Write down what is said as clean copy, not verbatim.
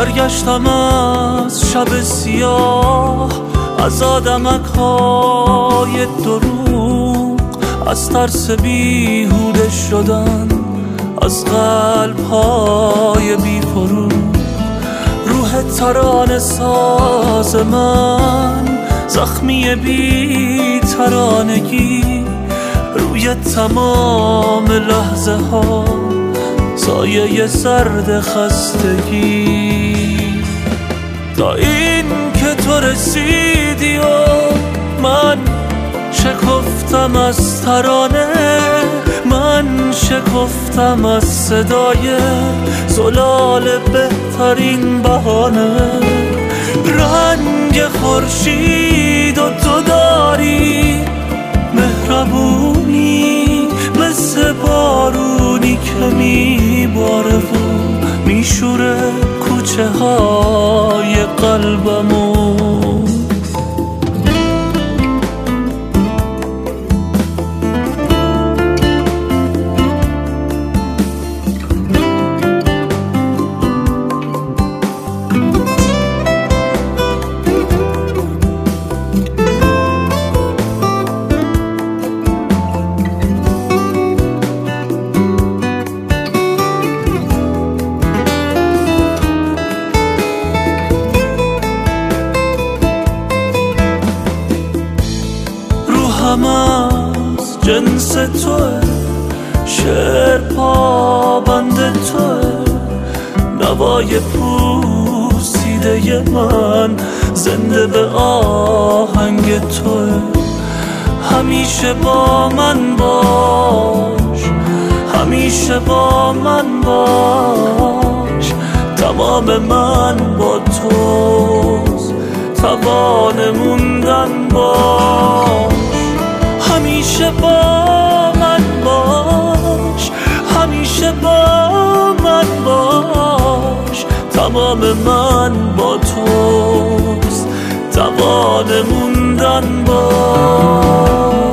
برگشتم از شب سیاه، از آدمک های دروغ، از ترس بیهوده شدن، از قلب های بی فروغ. روح ترانه ساز من، زخمی بی ترانگی، روی تمام لحظه ها سایه سرد خستگی. تا این که تو رسیدی و من شکفتم از ترانه، من شکفتم از صدای زلال بهترین بهانه. رنگ خورشید و تو داری مهربونی، مثل بارونی که میباره و میشوره کوچه های قلبمو. هم از جنس توه، شعر پابند توه، نوای پوسیده من زنده به آهنگ توه. همیشه با من باش، همیشه با من باش، تمام من با توست، توان موندن باش. همیشه با من باش، همیشه با من باش، تمام من با توست، توان موندن باش.